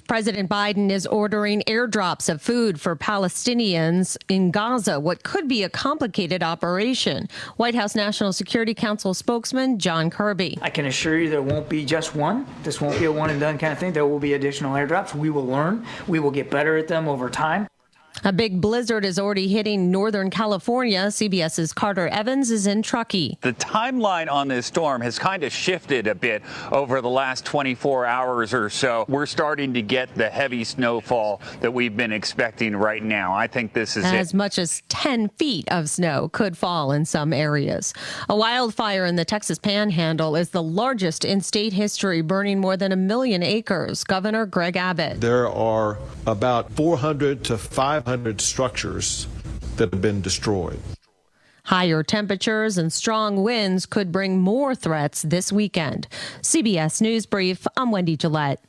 President Biden is ordering airdrops of food for Palestinians in Gaza, what could be a complicated operation. White House National Security Council spokesman John Kirby. I can assure you there won't be just one. This won't be a one and done kind of thing. There will be additional airdrops. We will learn. We will get better at them over time. A big blizzard is already hitting Northern California. CBS's Carter Evans is in Truckee. The timeline on this storm has kind of shifted a bit over the last 24 hours or so. We're starting to get the heavy snowfall that we've been expecting right now. I think this is as much as 10 feet of snow could fall in some areas. A wildfire in the Texas Panhandle is the largest in state history, burning more than 1 million acres. Governor Greg Abbott. There are about 400 to 500 structures that have been destroyed. Higher temperatures and strong winds could bring more threats this weekend. CBS News Brief, I'm Wendy Gillette.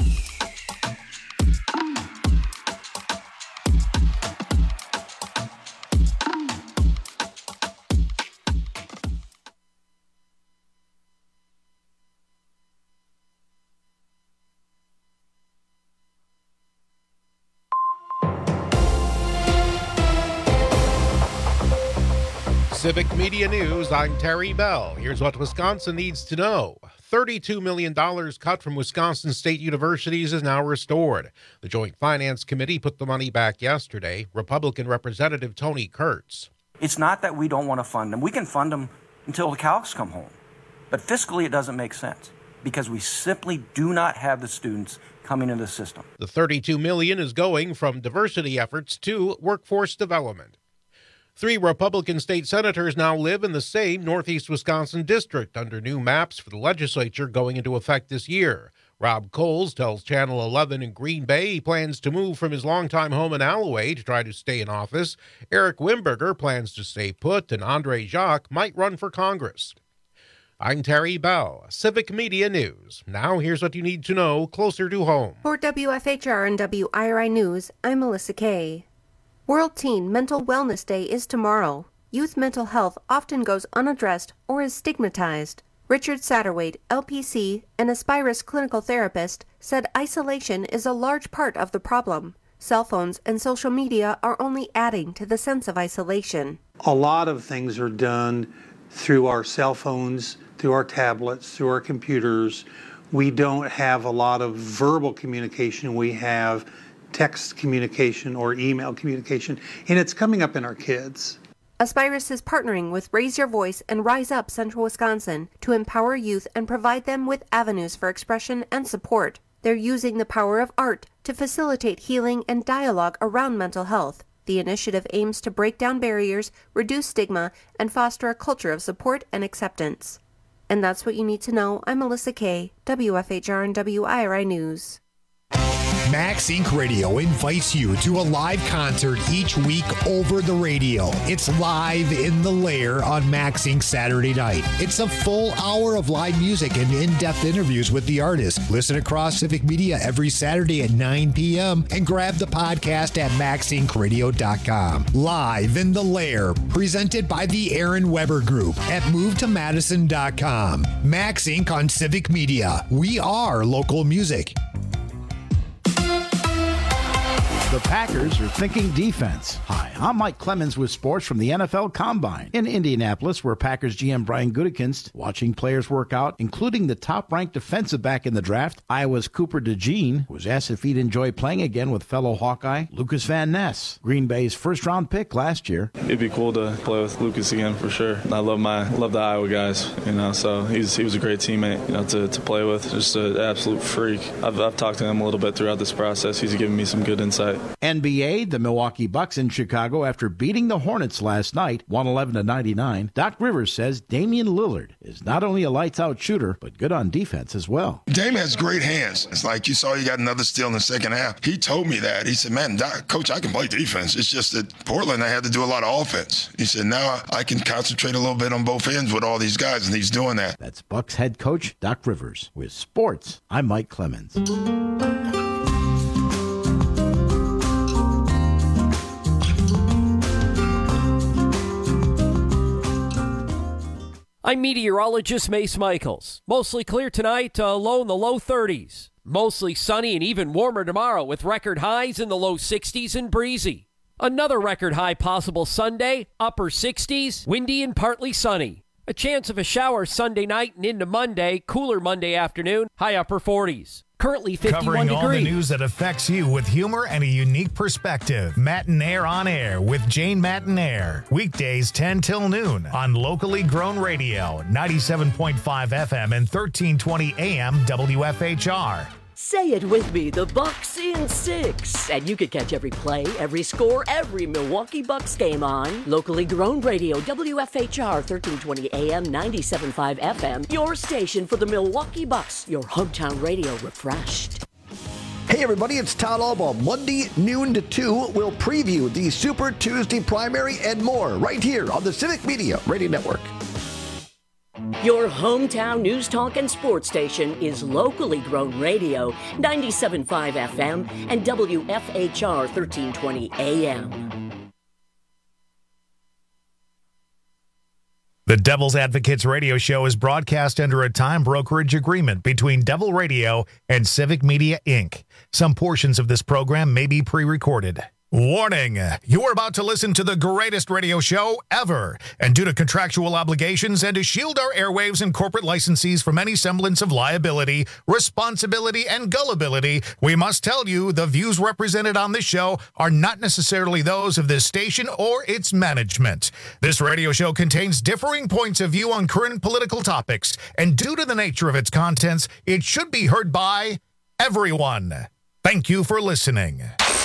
Civic Media News, I'm Terry Bell. Here's what Wisconsin needs to know. $32 million cut from Wisconsin State Universities is now restored. The Joint Finance Committee put the money back yesterday. Republican Representative Tony Kurtz. It's not that we don't want to fund them. We can fund them until the cows come home. But fiscally, it doesn't make sense because we simply do not have the students coming into the system. The $32 million is going from diversity efforts to workforce development. 3 Republican state senators now live in the same Northeast Wisconsin district under new maps for the legislature going into effect this year. Rob Coles tells Channel 11 in Green Bay he plans to move from his longtime home in Alloway to try to stay in office. Eric Wimberger plans to stay put, and Andre Jacques might run for Congress. I'm Terry Bell, Civic Media News. Now here's what you need to know closer to home. For WFHR and WIRI News, I'm Melissa Kay. World Teen Mental Wellness Day is tomorrow. Youth mental health often goes unaddressed or is stigmatized. Richard Satterwhite, LPC, an Aspirus clinical therapist, said isolation is a large part of the problem. Cell phones and social media are only adding to the sense of isolation. A lot of things are done through our cell phones, through our tablets, through our computers. We don't have a lot of verbal communication. We have text communication or email communication, and it's coming up in our kids. Aspirus is partnering with Raise Your Voice and Rise Up Central Wisconsin to empower youth and provide them with avenues for expression and support. They're using the power of art to facilitate healing and dialogue around mental health. The initiative aims to break down barriers, reduce stigma, and foster a culture of support and acceptance. And that's what you need to know. I'm Melissa Kay, WFHR and WIRI News. Max Inc. Radio invites you to a live concert each week over the radio. It's Live in the Lair on Max Inc. Saturday night. It's a full hour of live music and in-depth interviews with the artist. Listen across Civic Media every Saturday at 9 p.m. and grab the podcast at maxincradio.com. Live in the Lair, presented by the Aaron Weber Group at movetomadison.com. Max Inc. on Civic Media. We are local music. The Packers are thinking defense. Hi, I'm Mike Clemens with sports from the NFL Combine. In Indianapolis, where Packers GM Brian Gutekunst watching players work out, including the top-ranked defensive back in the draft, Iowa's Cooper DeJean, was asked if he'd enjoy playing again with fellow Hawkeye Lucas Van Ness, Green Bay's first-round pick last year. It'd be cool to play with Lucas again for sure. I love the Iowa guys, so he was a great teammate, to play with. Just an absolute freak. I've talked to him a little bit throughout this process. He's given me some good insight. NBA, the Milwaukee Bucks in Chicago after beating the Hornets last night, 111-99. Doc Rivers says Damian Lillard is not only a lights-out shooter, but good on defense as well. Dame has great hands. It's like you saw he got another steal in the second half. He told me that. He said, man, Doc, Coach, I can play defense. It's just that Portland, I had to do a lot of offense. He said, now I can concentrate a little bit on both ends with all these guys, and he's doing that. That's Bucks head coach Doc Rivers. With sports, I'm Mike Clemens. I'm meteorologist Mace Michaels. Mostly clear tonight, low in the low 30s. Mostly sunny and even warmer tomorrow with record highs in the low 60s and breezy. Another record high possible Sunday, upper 60s, windy and partly sunny. A chance of a shower Sunday night and into Monday, cooler Monday afternoon, high upper 40s. Currently 51 Covering degrees. all the news that affects you with humor and a unique perspective. Matinaire on Air with Jane Matinaire. Weekdays 10 till noon on locally grown radio, 97.5 FM and 1320 AM WFHR. Say it with me, the Bucks in 6. And you can catch every play, every score, every Milwaukee Bucks game on locally grown radio, WFHR 1320 AM, 97.5 FM. Your station for the Milwaukee Bucks, your hometown radio refreshed. Hey everybody, it's Todd Albaugh. Monday, noon to 2, we'll preview the Super Tuesday primary and more right here on the Civic Media Radio Network. Your hometown news talk and sports station is locally grown radio, 97.5 FM and WFHR 1320 AM. The Devil's Advocates radio show is broadcast under a time brokerage agreement between Devil Radio and Civic Media, Inc. Some portions of this program may be pre-recorded. Warning, you are about to listen to the greatest radio show ever. And due to contractual obligations and to shield our airwaves and corporate licensees from any semblance of liability, responsibility, and gullibility, we must tell you the views represented on this show are not necessarily those of this station or its management. This radio show contains differing points of view on current political topics, and due to the nature of its contents, it should be heard by everyone. Thank you for listening.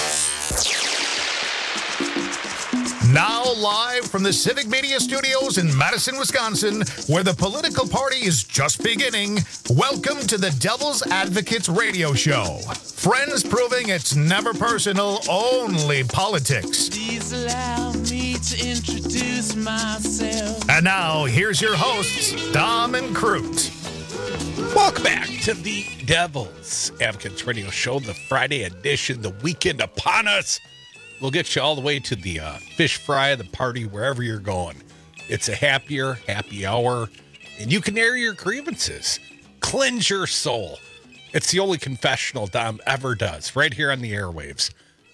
Now live from the Civic Media Studios in Madison, Wisconsin, where the political party is just beginning, welcome to the Devil's Advocates radio show. Friends proving it's never personal, only politics. Please allow me to introduce myself. And now, here's your hosts, Dom and Crute. Welcome back to the Devil's Advocates radio show, the Friday edition, the weekend upon us. We'll get you all the way to the fish fry, the party, wherever you're going. It's a happy hour, and you can air your grievances. Cleanse your soul. It's the only confessional Dom ever does, right here on the airwaves.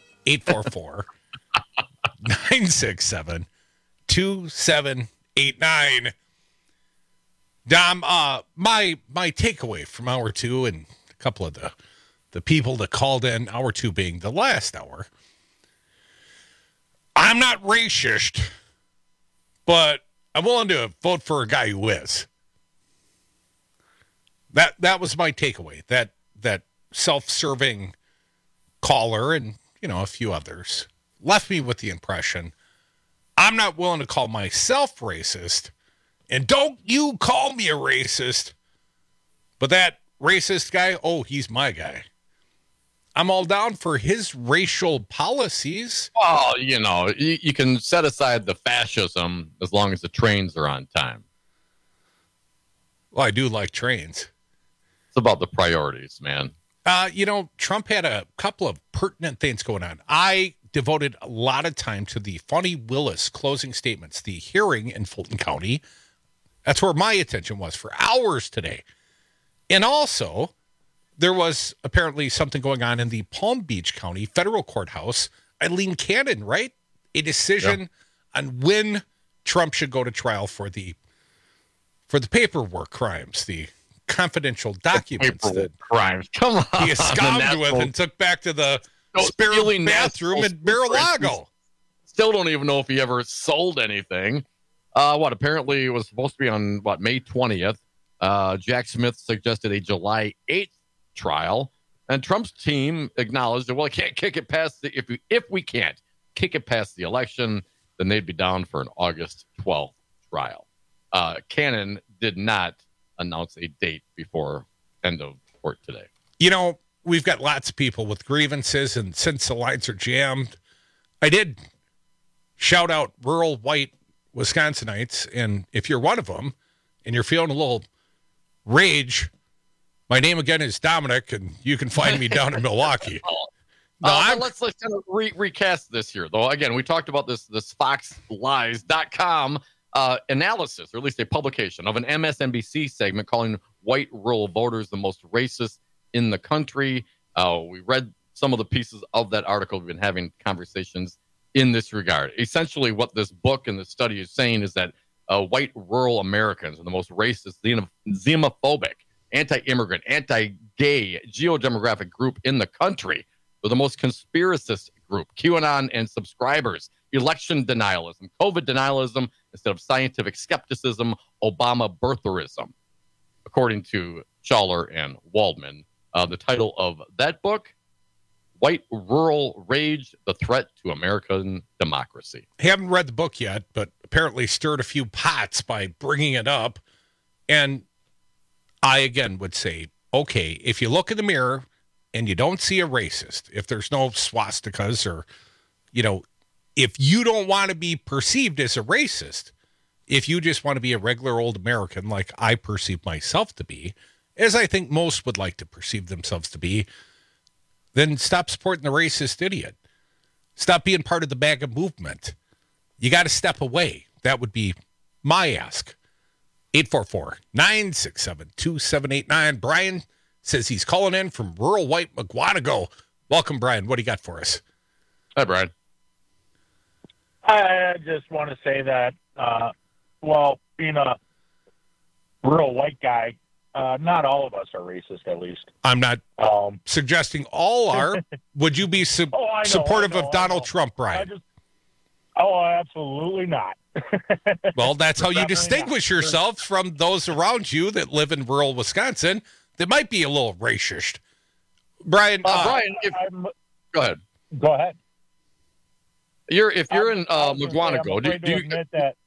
844-967-2789. Dom, my takeaway from hour two, and a couple of the people that called in, hour two being the last hour, I'm not racist, but I'm willing to vote for a guy who is. That was my takeaway. That self-serving caller and, a few others left me with the impression I'm not willing to call myself racist, and don't you call me a racist, but that racist guy, he's my guy. I'm all down for his racial policies. Well, you can set aside the fascism as long as the trains are on time. Well, I do like trains. It's about the priorities, man. Trump had a couple of pertinent things going on. I devoted a lot of time to the Fani Willis closing statements, the hearing in Fulton County. That's where my attention was for hours today. And also, there was apparently something going on in the Palm Beach County federal courthouse. Eileen Cannon, right? A decision on when Trump should go to trial for the paperwork crimes, the confidential documents that crimes. Come on, he absconded with and took back to the spare bathroom at Mar-a-Lago. Still don't even know if he ever sold anything. Apparently it was supposed to be on May 20th. Jack Smith suggested a July 8th trial, and Trump's team acknowledged that, well, can't kick it past if we can't kick it past the election, then they'd be down for an August 12th trial. Cannon did not announce a date before end of court today. We've got lots of people with grievances, and since the lines are jammed, I did shout out rural white Wisconsinites, and if you're one of them and you're feeling a little rage, my name again is Dominic, and you can find me down in Milwaukee. Let's kind of recast this here, though. Again, we talked about this FoxLies.com analysis, or at least a publication of an MSNBC segment calling white rural voters the most racist in the country. We read some of the pieces of that article. We've been having conversations in this regard. Essentially, what this book and the study is saying is that white rural Americans are the most racist, xenophobic, anti-immigrant, anti-gay, geodemographic group in the country. They're the most conspiracist group. QAnon and subscribers, election denialism, COVID denialism instead of scientific skepticism, Obama birtherism, according to Schaller and Waldman. The title of that book, White Rural Rage, The Threat to American Democracy. Haven't read the book yet, but apparently stirred a few pots by bringing it up. And I, again, would say, okay, if you look in the mirror and you don't see a racist, if there's no swastikas or, if you don't want to be perceived as a racist, if you just want to be a regular old American like I perceive myself to be, as I think most would like to perceive themselves to be, then stop supporting the racist idiot. Stop being part of the MAGA movement. You got to step away. That would be my ask. 844-967-2789. Brian says he's calling in from rural white McGuanago. Welcome, Brian. What do you got for us? Hi, Brian. I just want to say that, being a rural white guy, not all of us are racist, at least. I'm not suggesting all are. Would you be supportive of Donald Trump, Brian? Absolutely not. Well, that's how you distinguish yourself from those around you that live in rural Wisconsin that might be a little racist. Brian, go ahead. Go ahead. If you're in McGuanago, do you admit that?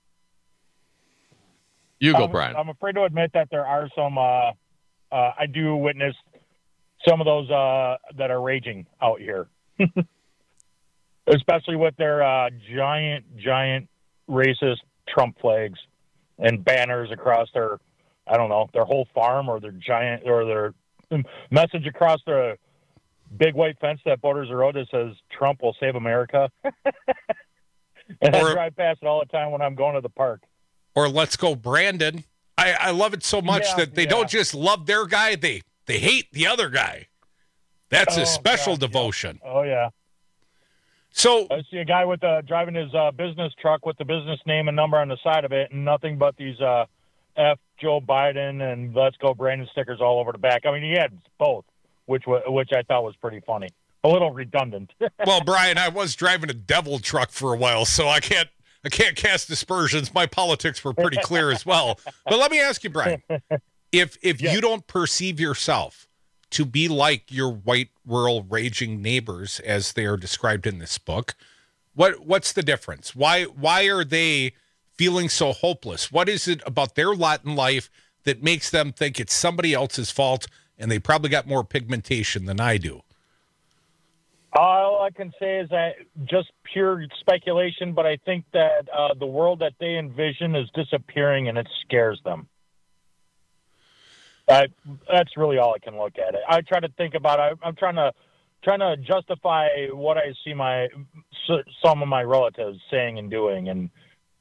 You go, Brian. I'm afraid to admit that there are some. I do witness some of those that are raging out here, especially with their giant racist Trump flags and banners across their, their whole farm or their giant or their message across the big white fence that borders the road that says Trump will save America. And I drive past it all the time when I'm going to the park. Or let's go, Brandon. I love it so much that they don't just love their guy, they hate the other guy. That's a special devotion. Yeah. Oh, yeah. So I see a guy with driving his business truck with the business name and number on the side of it and nothing but these F Joe Biden and Let's Go Brandon stickers all over the back. I mean, he had both, which I thought was pretty funny. A little redundant. Well, Brian, I was driving a devil truck for a while, so I can't cast aspersions. My politics were pretty clear as well. But let me ask you, Brian, if you don't perceive yourself to be like your white rural raging neighbors as they are described in this book, what's the difference? Why are they feeling so hopeless? What is it about their lot in life that makes them think it's somebody else's fault and they probably got more pigmentation than I do? All I can say is that just pure speculation, but I think that the world that they envision is disappearing and it scares them. That's really all I can look at it. I try to think about it. I'm trying to justify what I see some of my relatives saying and doing, and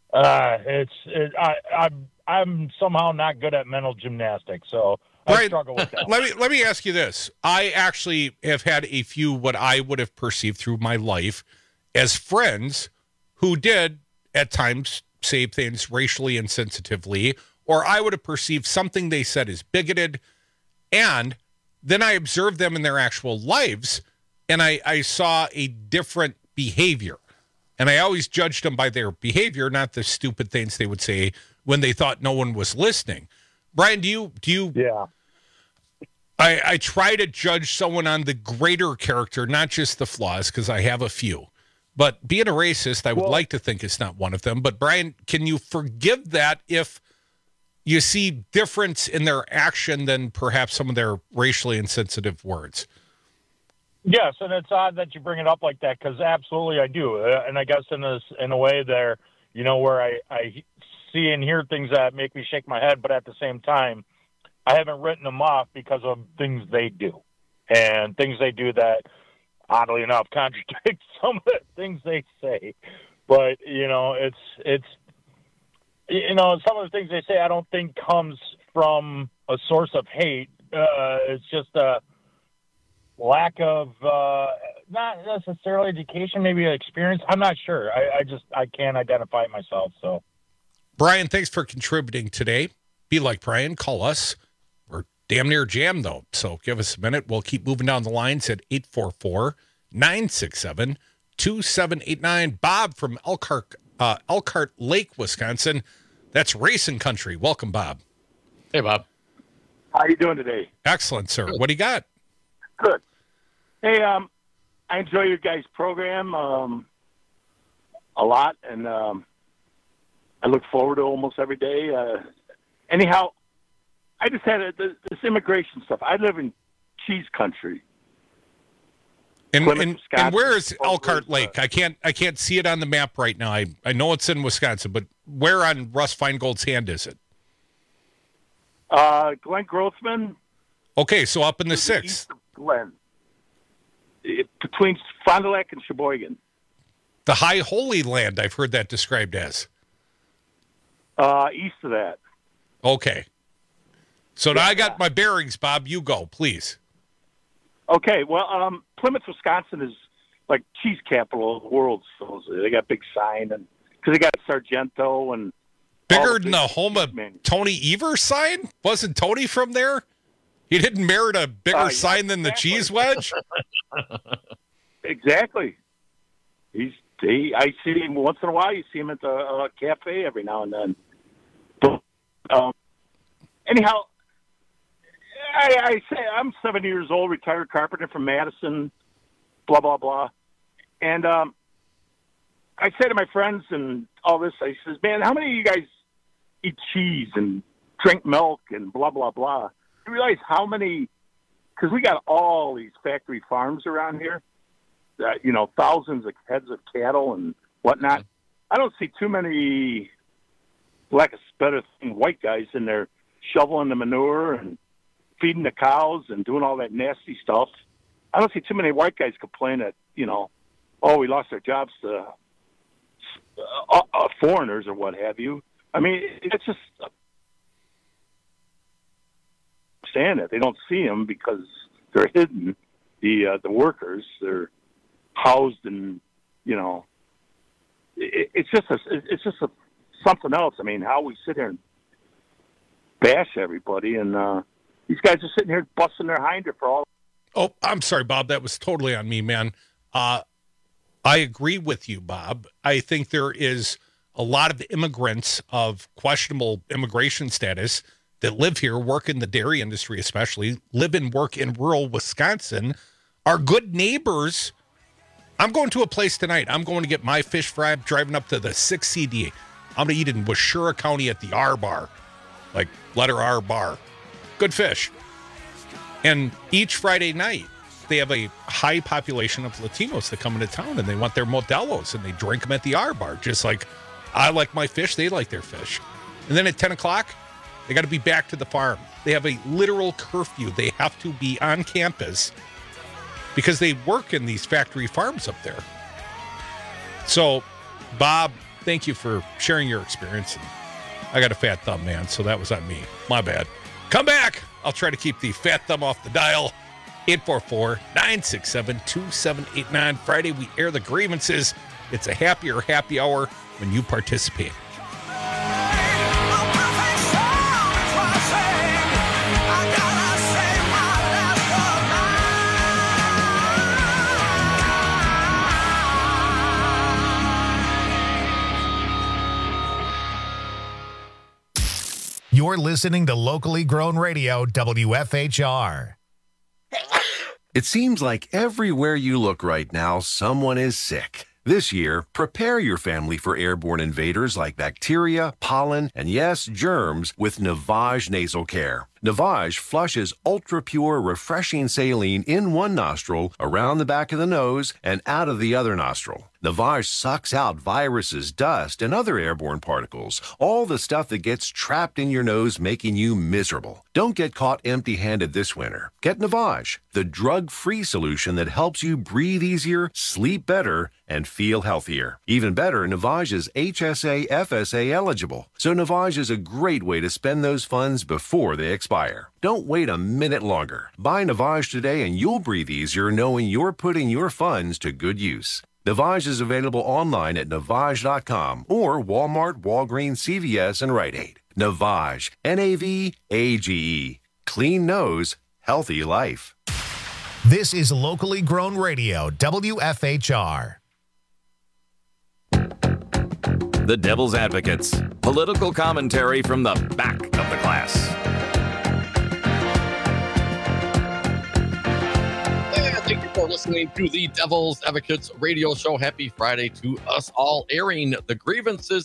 I'm somehow not good at mental gymnastics, so I struggle with that. Let me ask you this. I actually have had a few what I would have perceived through my life as friends who did at times say things racially insensitively, or I would have perceived something they said as bigoted, and then I observed them in their actual lives, and I saw a different behavior. And I always judged them by their behavior, not the stupid things they would say when they thought no one was listening. Brian, do you? Yeah. I try to judge someone on the greater character, not just the flaws, because I have a few. But being a racist, I would like to think it's not one of them. But Brian, can you forgive that if you see difference in their action than perhaps some of their racially insensitive words? Yes, and it's odd that you bring it up like that because absolutely I do. And I guess in a way there, where I see and hear things that make me shake my head, but at the same time, I haven't written them off because of things they do and things they do that, oddly enough, contradict some of the things they say. But, it's some of the things they say I don't think comes from a source of hate. It's just lack of not necessarily education, maybe experience. I'm not sure. I can't identify it myself. So, Brian, thanks for contributing today. Be like Brian, call us. We're damn near jammed, though, so give us a minute. We'll keep moving down the lines at 844-967-2789. Bob from Elkhart Lake, Wisconsin. That's racing country. Welcome, Bob. Hey, Bob. How you doing today? Excellent, sir. What do you got? Good. Hey, I enjoy your guys' program a lot, and I look forward to almost every day. Anyhow, I just had this immigration stuff. I live in cheese country. And where is Elkhart Lake? I can't see it on the map right now. I know it's in Wisconsin, but where on Russ Feingold's hand is it? Glen Grothman. Okay, so up in the 6th. East of Glen. Between Fond du Lac and Sheboygan. The High Holy Land, I've heard that described as. East of that. Okay. So now I got my bearings, Bob. You go, please. Okay, well, Plymouth, Wisconsin is like cheese capital of the world. So they got a big sign, and because they got Sargento and bigger than the home of Tony Evers sign. Wasn't Tony from there? He didn't merit a bigger sign than the cheese wedge. Exactly. I see him once in a while. You see him at the cafe every now and then. But, anyhow. I say I'm 70 years old, retired carpenter from Madison, blah, blah, blah. And I say to my friends and all this, I says, man, how many of you guys eat cheese and drink milk and blah, blah, blah? You realize how many, because we got all these factory farms around here, thousands of heads of cattle and whatnot. I don't see too many, lack of better thing, white guys in there shoveling the manure and feeding the cows and doing all that nasty stuff. I don't see too many white guys complain that, we lost our jobs to foreigners or what have you. I mean, it's just understand it. They don't see them because they're hidden. The workers, they're housed in, it's just something else. I mean, how we sit here and bash everybody and, these guys are sitting here busting their hinder for all. Oh, I'm sorry, Bob. That was totally on me, man. I agree with you, Bob. I think there is a lot of immigrants of questionable immigration status that live here, work in the dairy industry especially, live and work in rural Wisconsin, are good neighbors. I'm going to a place tonight. I'm going to get my fish fry. I'm driving up to the 6 CD. I'm going to eat in Washura County at the R Bar, like letter R Bar. Good fish. And each Friday night, they have a high population of Latinos that come into town, and they want their Modelos, and they drink them at the R Bar, just like I like my fish, they like their fish. And then at 10 o'clock, they got to be back to the farm. They have a literal curfew. They have to be on campus because they work in these factory farms up there. So, Bob, thank you for sharing your experience. I got a fat thumb, man, so that was on me. My bad. Come back. I'll try to keep the fat thumb off the dial. 844-967-2789. Friday, we air the grievances. It's a happier happy hour when you participate. You're listening to locally grown radio, WFHR. It seems like everywhere you look right now, someone is sick. This year, prepare your family for airborne invaders like bacteria, pollen, and yes, germs with Navage Nasal Care. Navage flushes ultra-pure, refreshing saline in one nostril, around the back of the nose, and out of the other nostril. Navage sucks out viruses, dust, and other airborne particles, all the stuff that gets trapped in your nose making you miserable. Don't get caught empty-handed this winter. Get Navage, the drug-free solution that helps you breathe easier, sleep better, and feel healthier. Even better, Navage is HSA, FSA eligible, so Navage is a great way to spend those funds before they expire. expire. Don't wait a minute longer. Buy Navage today and you'll breathe easier knowing you're putting your funds to good use. Navage is available online at Navage.com or Walmart, Walgreens, CVS, and Rite Aid. Navage, N-A-V-A-G-E. Clean nose, healthy life. This is locally grown radio, WFHR. The Devil's Advocates. Political commentary from the back of the class. Thank you for listening to the Devil's Advocates radio show. Happy Friday to us all. Airing the grievances,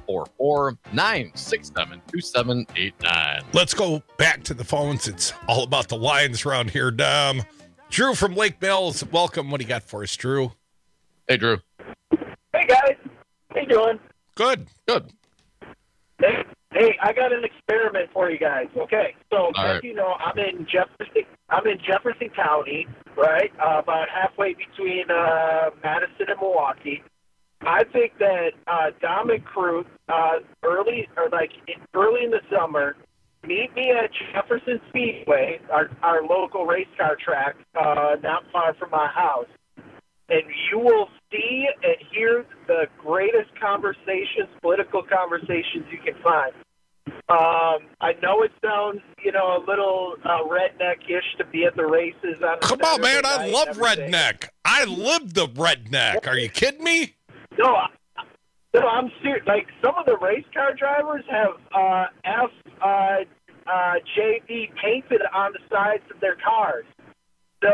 844-967-2789. Let's go back to the phones. It's all about the Lions around here, Dom. Drew from Lake Mills, welcome. What do you got for us, Drew? Hey, Drew. Hey, guys. How you doing? Good. Hey, I got an experiment for you guys. Okay, so as you know, I'm in Jefferson County, right? About halfway between Madison and Milwaukee. I think that Dom and Cruz early in the summer, meet me at Jefferson Speedway, our local race car track, not far from my house. And you will see and hear the greatest conversations, political conversations you can find. I know it sounds, a little redneck-ish to be at the races. Come on, man. I love redneck. I live the redneck. Are you kidding me? No, I'm serious. Like, some of the race car drivers have JV painted on the sides of their cars. So,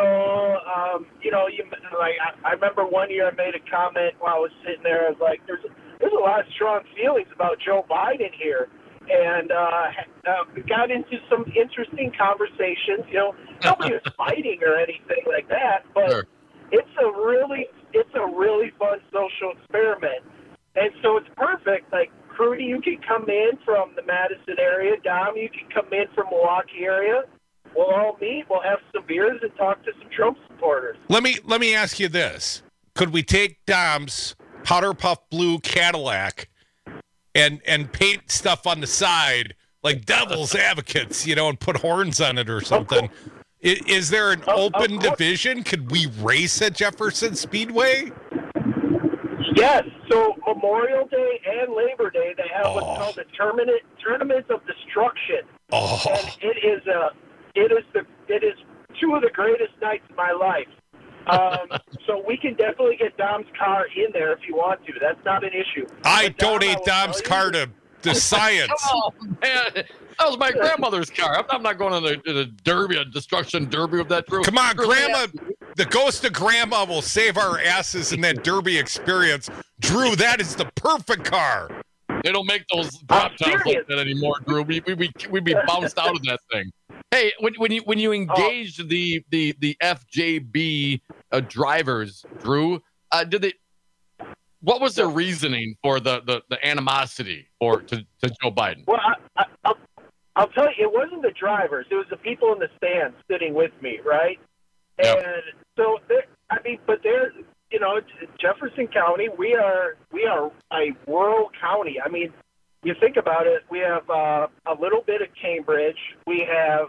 I remember one year I made a comment while I was sitting there. I was like, there's a lot of strong feelings about Joe Biden here. And got into some interesting conversations. Nobody was fighting or anything like that, but it's a really fun social experiment. And so it's perfect. Like, Crudy, you can come in from the Madison area. Dom, you can come in from Milwaukee area. We'll all meet. We'll have some beers and talk to some Trump supporters. Let me ask you this: could we take Dom's powder puff blue Cadillac and paint stuff on the side like Devil's Advocates, and put horns on it or something? Is there an open division? Could we race at Jefferson Speedway? Yes. So Memorial Day and Labor Day, they have what's called the Tournament of Destruction. Oh. And it is two of the greatest nights of my life. So we can definitely get Dom's car in there if you want to. That's not an issue. I donate Dom's car to science. Oh, man. That was my grandmother's car. I'm not going on the derby, a destruction derby with that, Drew. Come on, Grandma. The ghost of Grandma will save our asses in that derby experience. Drew, that is the perfect car. They don't make those drop tops like that anymore, Drew. We'd be bounced out of that thing. Hey, when you engaged the FJB drivers, Drew, what was their reasoning for the animosity to Joe Biden? Well, I'll tell you, it wasn't the drivers; it was the people in the stands sitting with me, right? Yep. And so, they're Jefferson County. We are a rural county. I mean, you think about it, we have a little bit of Cambridge. We have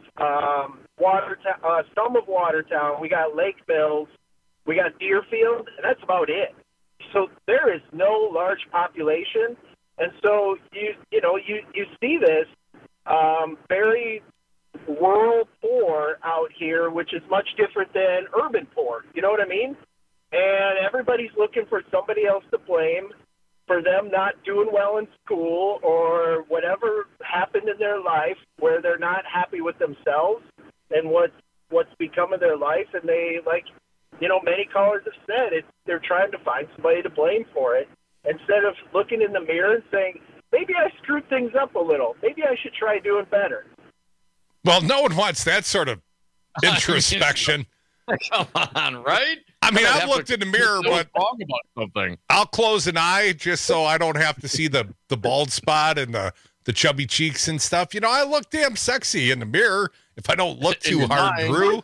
some of Watertown. We got Lake Mills. We got Deerfield, and that's about it. So there is no large population, and so you see this very rural poor out here, which is much different than urban poor. You know what I mean? And everybody's looking for somebody else to blame for them not doing well in school or whatever happened in their life where they're not happy with themselves and what's become of their life. And they, many callers have said, they're trying to find somebody to blame for it instead of looking in the mirror and saying, maybe I screwed things up a little. Maybe I should try doing better. Well, no one wants that sort of introspection. Come on, right? I mean, I've looked in the mirror, but wrong about something. I'll close an eye just so I don't have to see the bald spot and the chubby cheeks and stuff. I look damn sexy in the mirror if I don't look too hard, Drew.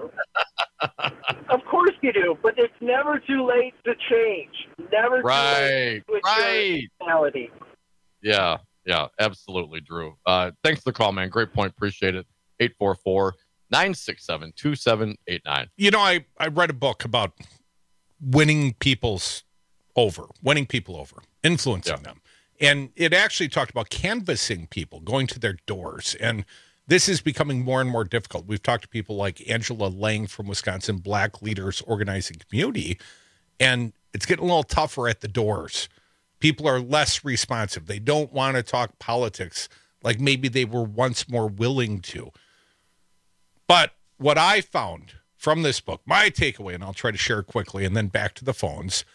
Of course you do, but it's never too late to change. Never too late to change your personality. Yeah, absolutely, Drew. Thanks for the call, man. Great point. Appreciate it. 844-967-2789. You know, I read a book about winning people over, influencing them. And it actually talked about canvassing people, going to their doors. And this is becoming more and more difficult. We've talked to people like Angela Lang from Wisconsin, Black Leaders Organizing Community, and it's getting a little tougher at the doors. People are less responsive. They don't want to talk politics like maybe they were once more willing to. But what I found from this book, my takeaway, and I'll try to share it quickly, and then back to the phones,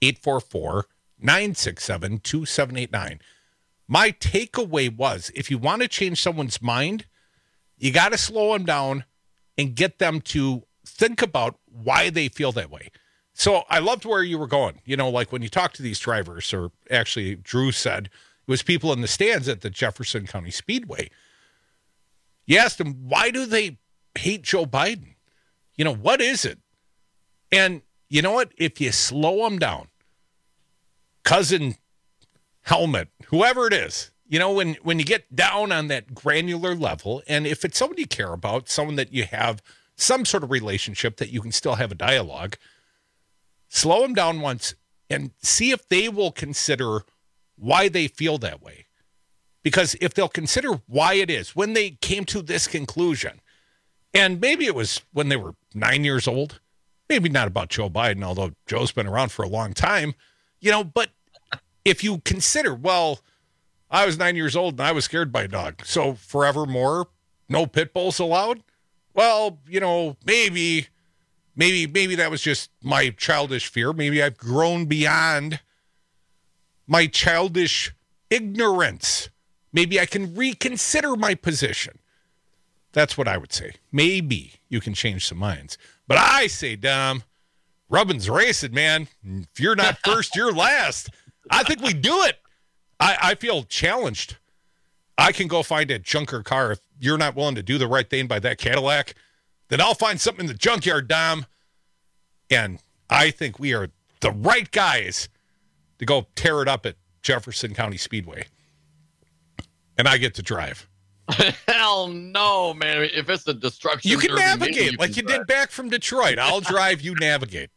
844-967-2789. My takeaway was, if you want to change someone's mind, you got to slow them down and get them to think about why they feel that way. So I loved where you were going. You know, like when you talk to these drivers, or actually Drew said it was people in the stands at the Jefferson County Speedway. You asked them, why do they hate Joe Biden? You know, what is it? And you know what? If you slow them down, Cousin Helmet, whoever it is, you know, when you get down on that granular level, and if it's someone you care about, someone that you have some sort of relationship that you can still have a dialogue, slow them down once and see if they will consider why they feel that way. Because if they'll consider why it is, when they came to this conclusion, and maybe it was when they were 9 years old, maybe not about Joe Biden, although Joe's been around for a long time, you know, but if you consider, well, I was 9 years old and I was scared by a dog, so forevermore, no pit bulls allowed? Well, you know, maybe that was just my childish fear. Maybe I've grown beyond my childish ignorance. Maybe I can reconsider my position. That's what I would say. Maybe you can change some minds. But I say, Dom, rubbin's racing, man. If you're not first, you're last. I think we do it. I feel challenged. I can go find a junker car. If you're not willing to do the right thing by that Cadillac, then I'll find something in the junkyard, Dom. And I think we are the right guys to go tear it up at Jefferson County Speedway. And I get to drive. Hell no, man. If it's the destruction, you can navigate like you did back from Detroit. I'll drive, you navigate.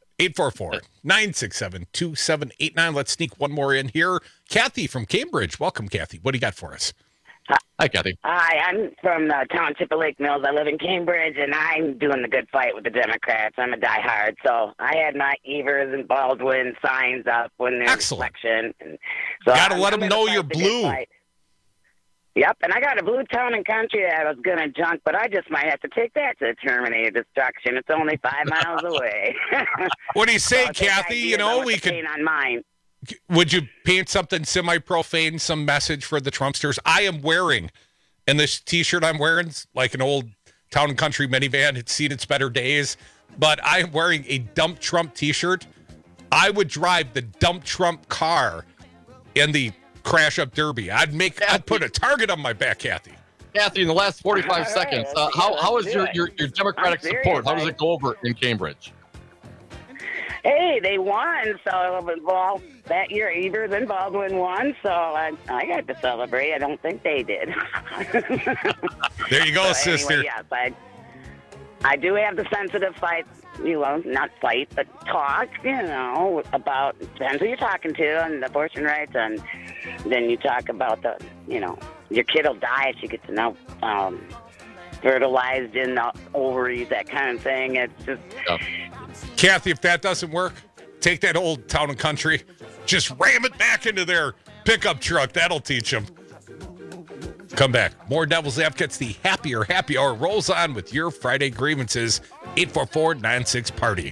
844-967-2789. Let's sneak one more in here. Kathy from Cambridge. Welcome, Kathy. What do you got for us? Hi, Kathy. Hi, I'm from the township of Lake Mills. I live in Cambridge, and I'm doing the good fight with the Democrats. I'm a diehard, so I had my Evers and Baldwin signs up when there's election. And so got to let them know you're blue. Yep, and I got a blue Town and Country that I was going to junk, but I just might have to take that to the Terminator Destruction. It's only 5 miles away. What do you say, Kathy? You know, we could. On mine. Would you paint something semi-profane, some message for the Trumpsters? I am wearing, and this T-shirt I'm wearing is like an old Town and Country minivan. It's seen its better days, but I am wearing a Dump Trump T-shirt. I would drive the Dump Trump car in the Crash Up Derby. I'd put a target on my back, Kathy. Kathy, in the last 45 seconds, how is your Democratic support? How does it go over in Cambridge? Hey, they won, so well, that year Evers and Baldwin won, so I got to celebrate. I don't think they did. There you go, so sister. Anyway, yes, I do have the sensitive fight, not fight, but talk, about, depends who you're talking to, and abortion rights, and then you talk about your kid will die if she gets fertilized in the ovaries, that kind of thing. It's just... Kathy, if that doesn't work, take that old Town and Country, just ram it back into their pickup truck. That'll teach them. Come back. More Devil's Advocates. The Happier Happy Hour rolls on with your Friday grievances. 844-96-PARTY.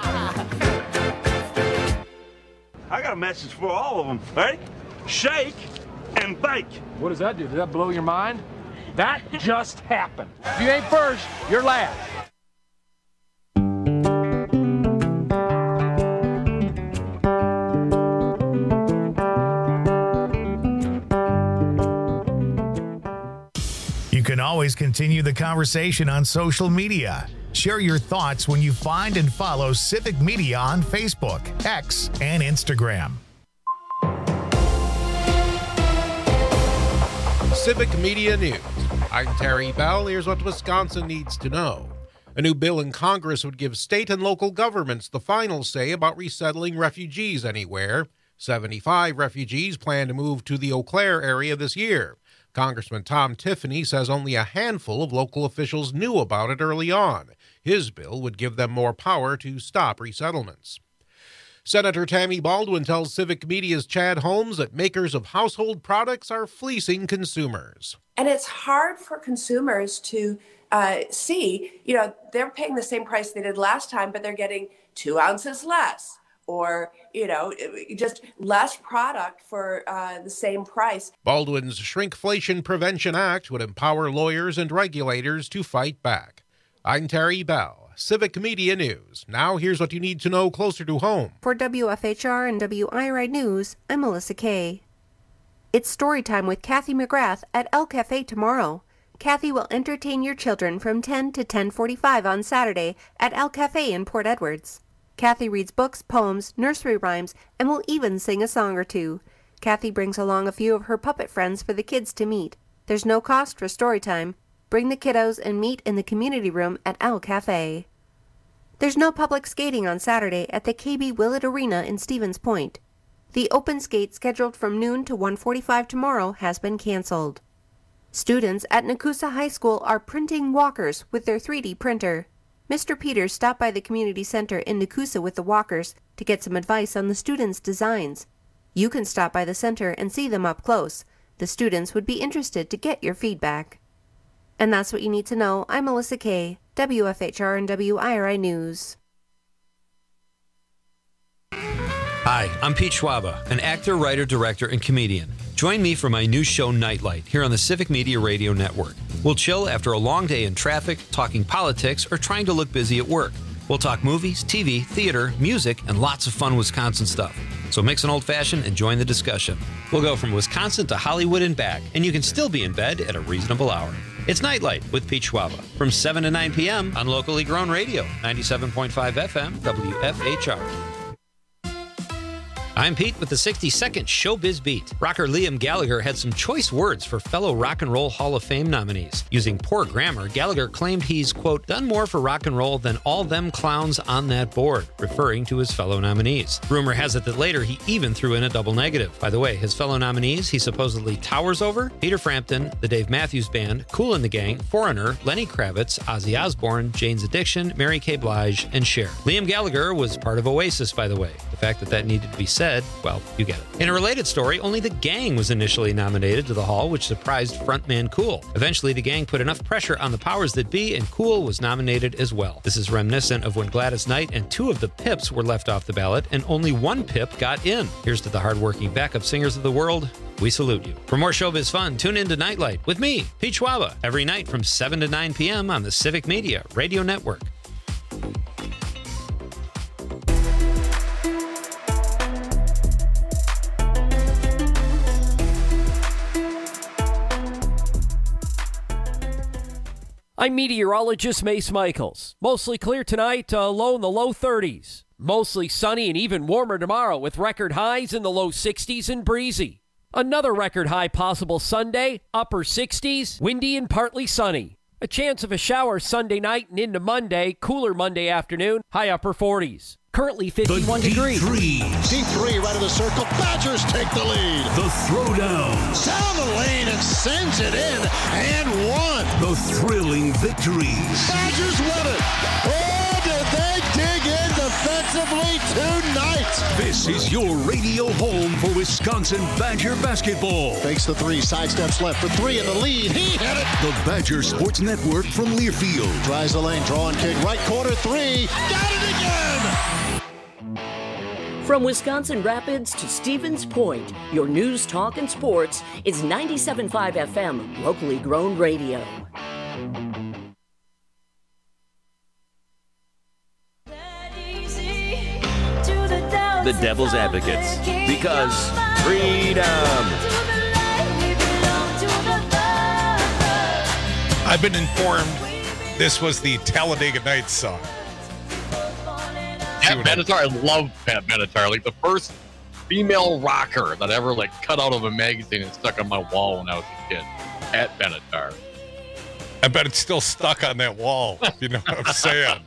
I got a message for all of them. Ready? Shake and bake. What does that do? Did that blow your mind? That just happened. If you ain't first, you're last. You can always continue the conversation on social media. Share your thoughts when you find and follow Civic Media on Facebook, X, and Instagram. Civic Media News. I'm Terry Bell. Here's what Wisconsin needs to know. A new bill in Congress would give state and local governments the final say about resettling refugees anywhere. 75 refugees plan to move to the Eau Claire area this year. Congressman Tom Tiffany says only a handful of local officials knew about it early on. His bill would give them more power to stop resettlements. Senator Tammy Baldwin tells Civic Media's Chad Holmes that makers of household products are fleecing consumers. And it's hard for consumers to see, they're paying the same price they did last time, but they're getting 2 ounces less or, just less product for the same price. Baldwin's Shrinkflation Prevention Act would empower lawyers and regulators to fight back. I'm Terry Bell. Civic Media News. Now here's what you need to know closer to home. For WFHR and WIRI News, I'm Melissa Kay. It's story time with Kathy McGrath at El Cafe tomorrow. Kathy will entertain your children from 10 to 10:45 on Saturday at El Cafe in Port Edwards. Kathy reads books, poems, nursery rhymes, and will even sing a song or two. Kathy brings along a few of her puppet friends for the kids to meet. There's no cost for story time. Bring the kiddos and meet in the community room at El Cafe. There's no public skating on Saturday at the KB Willett Arena in Stevens Point. The open skate scheduled from noon to 1:45 tomorrow has been canceled. Students at Nakusa High School are printing walkers with their 3D printer. Mr. Peters stopped by the community center in Nakusa with the walkers to get some advice on the students' designs. You can stop by the center and see them up close. The students would be interested to get your feedback. And that's what you need to know. I'm Melissa Kay, WFHR and WIRI News. Hi, I'm Pete Schwaba, an actor, writer, director, and comedian. Join me for my new show, Nightlight, here on the Civic Media Radio Network. We'll chill after a long day in traffic, talking politics, or trying to look busy at work. We'll talk movies, TV, theater, music, and lots of fun Wisconsin stuff. So mix an old-fashioned and join the discussion. We'll go from Wisconsin to Hollywood and back, and you can still be in bed at a reasonable hour. It's Nightlight with Pete Schwaba from 7 to 9 p.m. on locally grown radio, 97.5 FM, WFHR. I'm Pete with the 60-second Showbiz Beat. Rocker Liam Gallagher had some choice words for fellow Rock and Roll Hall of Fame nominees. Using poor grammar, Gallagher claimed he's, quote, done more for rock and roll than all them clowns on that board, referring to his fellow nominees. Rumor has it that later he even threw in a double negative. By the way, his fellow nominees he supposedly towers over: Peter Frampton, the Dave Matthews Band, Kool and the Gang, Foreigner, Lenny Kravitz, Ozzy Osbourne, Jane's Addiction, Mary K. Blige, and Cher. Liam Gallagher was part of Oasis, by the way. The fact that needed to be said, well, you get it. In a related story, only the Gang was initially nominated to the Hall, which surprised frontman Kool. Eventually, the Gang put enough pressure on the powers that be, and Kool was nominated as well. This is reminiscent of when Gladys Knight and 2 of the Pips were left off the ballot, and only 1 Pip got in. Here's to the hardworking backup singers of the world. We salute you. For more showbiz fun, tune in to Nightlight with me, Pete Schwaba, every night from 7 to 9 p.m. on the Civic Media Radio Network. I'm meteorologist Mace Michaels. Mostly clear tonight, low in the low 30s. Mostly sunny and even warmer tomorrow with record highs in the low 60s and breezy. Another record high possible Sunday, upper 60s, windy and partly sunny. A chance of a shower Sunday night and into Monday, cooler Monday afternoon, high upper 40s. Currently 51 degrees. D3 right of the circle. Badgers take the lead. The throwdown. Down the lane and sends it in and one. The thrilling victories. Badgers win it. Oh, did they dig in defensively tonight? This is your radio home for Wisconsin Badger basketball. Fakes the 3, sidesteps left for 3 in the lead. He hit it. The Badger Sports Network from Learfield. Drives the lane, drawing kick, right corner 3. Got it again. From Wisconsin Rapids to Stevens Point, your news, talk, and sports is 97.5 FM, locally grown radio. The Devil's Advocates, because freedom. I've been informed this was the Talladega Nights song. Pat Benatar, I love Pat Benatar. Like the first female rocker that I ever cut out of a magazine and stuck on my wall when I was a kid. Pat Benatar. I bet it's still stuck on that wall. You know what I'm saying?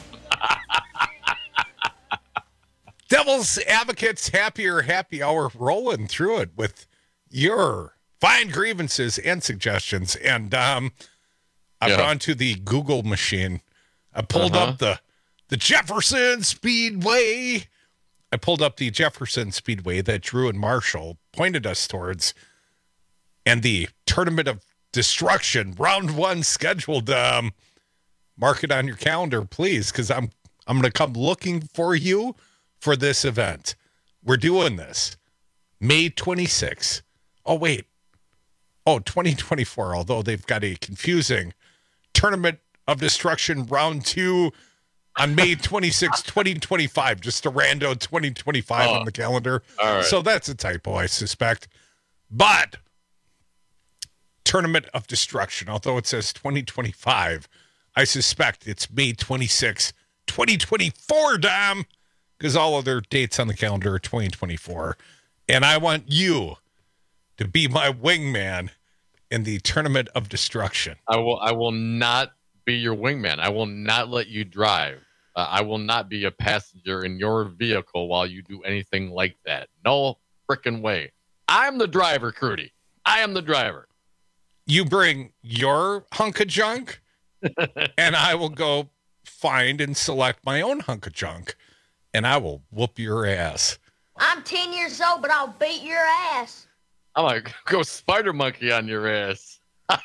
Devil's Advocates happy hour rolling through it with your fine grievances and suggestions. And I've gone to the Google machine. I pulled up the Jefferson Speedway. I pulled up the Jefferson Speedway that Drew and Marshall pointed us towards, and the Tournament of Destruction round 1 scheduled. Mark it on your calendar, please, because I'm going to come looking for you for this event. We're doing this May 26th. Oh, wait. Oh, 2024, although they've got a confusing Tournament of Destruction round 2 on May 26, 2025. Just a rando 2025 on the calendar. All right. So that's a typo, I suspect. But Tournament of Destruction, although it says 2025, I suspect it's May 26, 2024, Dom, because all other dates on the calendar are 2024. And I want you to be my wingman in the Tournament of Destruction. I will not be your wingman. I will not let you drive. I will not be a passenger in your vehicle while you do anything like that. No frickin' way. I'm the driver, Crudy. I am the driver. You bring your hunk of junk, and I will go find and select my own hunk of junk, and I will whoop your ass. I'm 10 years old, but I'll beat your ass. I'm going to go spider monkey on your ass.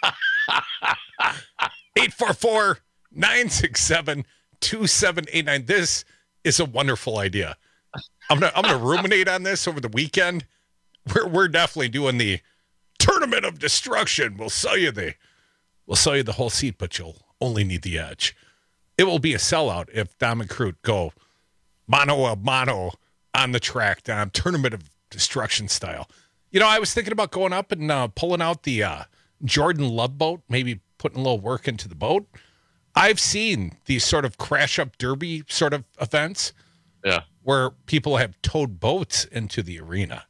844-967-2789. This is a wonderful idea. I'm gonna ruminate on this over the weekend. We're definitely doing the Tournament of Destruction. We'll sell you the whole seat, but you'll only need the edge. It will be a sellout if Dom and Crute go mano a mano on the track, Dom. Tournament of Destruction style. You know, I was thinking about going up and pulling out the Jordan Love boat, maybe putting a little work into the boat. I've seen these sort of crash up derby sort of events, where people have towed boats into the arena.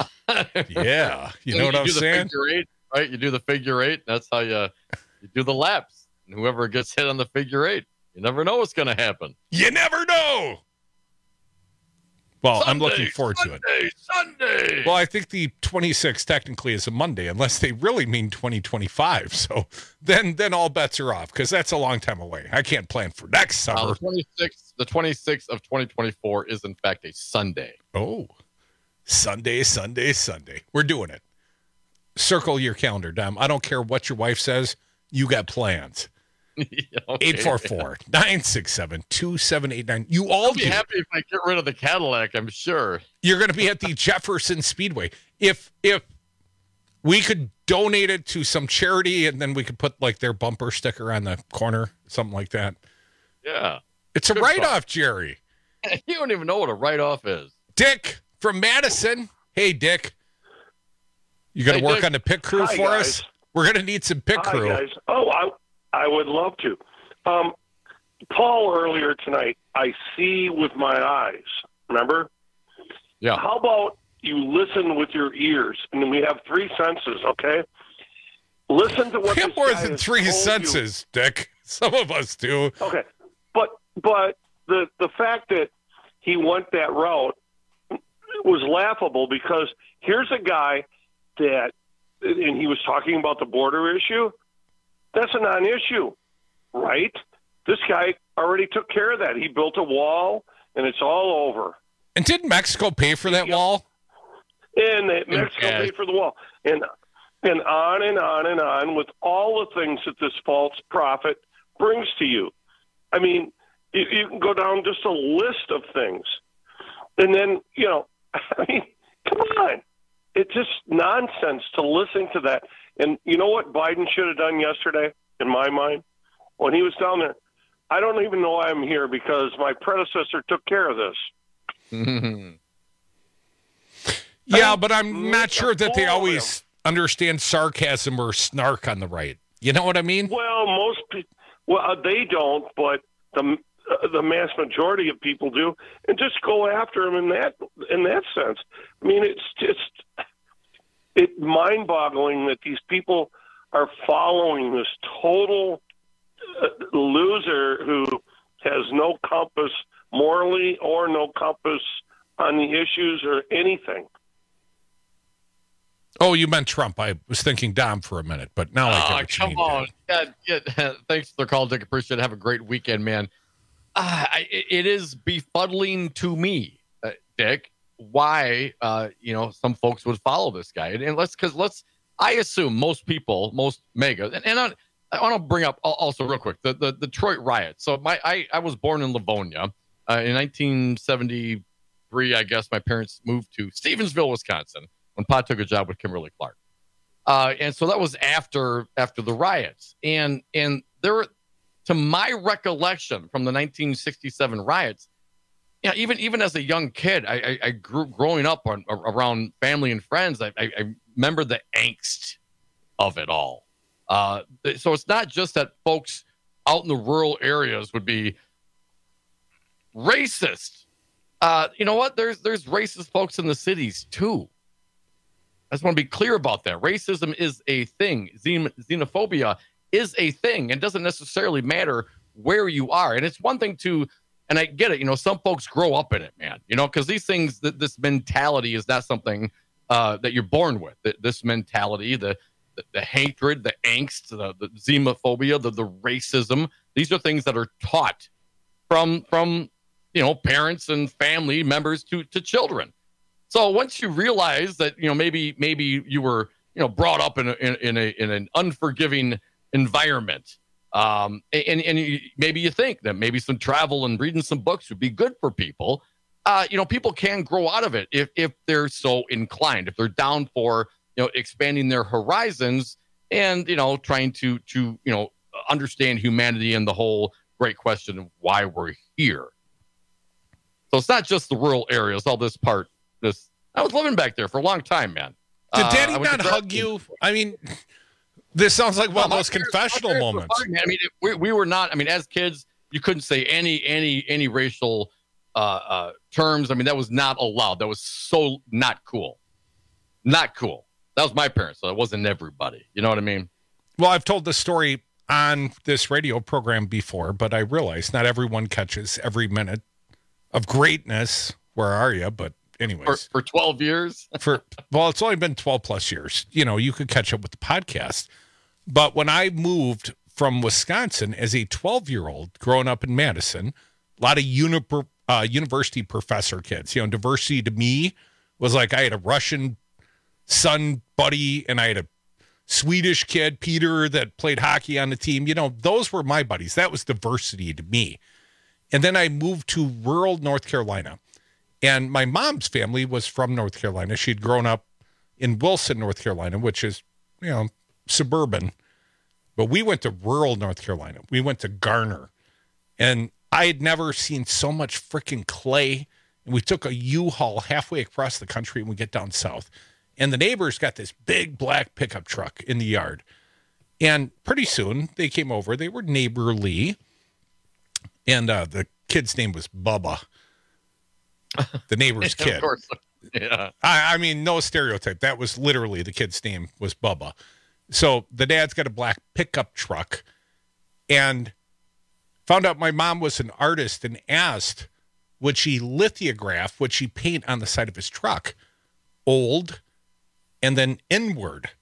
Yeah, you know what I'm saying? Figure eight, right? You do the figure eight. That's how you do the laps. And whoever gets hit on the figure eight, you never know what's going to happen. You never know. Well, I'm looking forward to it. Sunday. Well, I think the 26th technically is a Monday, unless they really mean 2025. So then all bets are off, because that's a long time away. I can't plan for next summer. The 26th of 2024 is in fact a Sunday. Oh, Sunday. We're doing it. Circle your calendar, Dom. I don't care what your wife says. You got plans. Okay. 844-967-2789. You all I'll be happy if I get rid of the Cadillac, I'm sure. You're going to be at the Jefferson Speedway. If we could donate it to some charity, and then we could put like their bumper sticker on the corner, something like that. Yeah. It's a write-off, Jerry. You don't even know what a write-off is. Dick from Madison. Hey, Dick. You going to work on the pit crew for us? We're going to need some pit crew. Hi, guys. Oh, I would love to. Paul, earlier tonight, I see with my eyes. Remember? Yeah. How about you listen with your ears? And we have 3 senses, okay? Listen to what we have more than 3 senses, Dick. Some of us do. Okay. But the fact that he went that route was laughable, because here's a guy that, and he was talking about the border issue. That's a non-issue, right? This guy already took care of that. He built a wall, and it's all over. And didn't Mexico pay for that wall? And Mexico paid for the wall. And on and on and on with all the things that this false prophet brings to you. I mean, you can go down just a list of things. And then, I mean, come on. It's just nonsense to listen to that. And you know what Biden should have done yesterday, in my mind? When he was down there, I don't even know why I'm here, because my predecessor took care of this. Yeah, but I'm not sure that they always understand sarcasm or snark on the right. You know what I mean? Well, most people, they don't, but the mass majority of people do, and just go after him in that sense. I mean, it's mind-boggling that these people are following this total loser who has no compass morally or no compass on the issues or anything. Oh, you meant Trump. I was thinking Dom for a minute, but now I get what you mean. Come on. Yeah, thanks for the call, Dick. Appreciate it. Have a great weekend, man. It is befuddling to me, Dick, why some folks would follow this guy. And I assume most people, most mega, and I want to bring up also real quick the Detroit riot. So I was born in Livonia in 1973. I guess my parents moved to Stevensville, Wisconsin, when Pa took a job with Kimberly Clark, and so that was after the riots. And there were, to my recollection from the 1967 riots, even as a young kid, I grew growing up around family and friends. I remember the angst of it all. So it's not just that folks out in the rural areas would be racist. You know what? There's racist folks in the cities too. I just want to be clear about that. Racism is a thing. Xenophobia is a thing. It doesn't necessarily matter where you are. And it's one thing to, and I get it, some folks grow up in it, man, because these things, this mentality is not something that you're born with. This mentality, the hatred, the angst, the xenophobia, the racism, these are things that are taught from parents and family members to children. So once you realize that, maybe you were, brought up in an unforgiving environment, and maybe you think that maybe some travel and reading some books would be good for people. People can grow out of it if they're so inclined, if they're down for, expanding their horizons and, trying to understand humanity and the whole great question of why we're here. So it's not just the rural areas, all this part. I was living back there for a long time, man. Did Daddy not hug you? I mean, this sounds like one of those confessional moments. I mean, we were not. I mean, as kids, you couldn't say any racial terms. I mean, that was not allowed. That was so not cool. Not cool. That was my parents, so it wasn't everybody. You know what I mean? Well, I've told this story on this radio program before, but I realize not everyone catches every minute of greatness. Where are you? But anyways. For 12 years? Well, it's only been 12 plus years. You could catch up with the podcast. But when I moved from Wisconsin as a 12-year-old growing up in Madison, a lot of university professor kids, diversity to me was like I had a Russian son buddy and I had a Swedish kid, Peter, that played hockey on the team. Those were my buddies. That was diversity to me. And then I moved to rural North Carolina. And my mom's family was from North Carolina. She'd grown up in Wilson, North Carolina, which is, suburban. But we went to rural North Carolina. We went to Garner. And I had never seen so much freaking clay. And we took a U-Haul halfway across the country and we get down south. And the neighbors got this big black pickup truck in the yard. And pretty soon they came over. They were neighborly. And the kid's name was Bubba. The neighbor's kid. Of course. Yeah. I mean, no stereotype. That was literally the kid's name was Bubba. So the dad's got a black pickup truck and found out my mom was an artist and asked, would she lithograph, would she paint on the side of his truck? Old and then inward.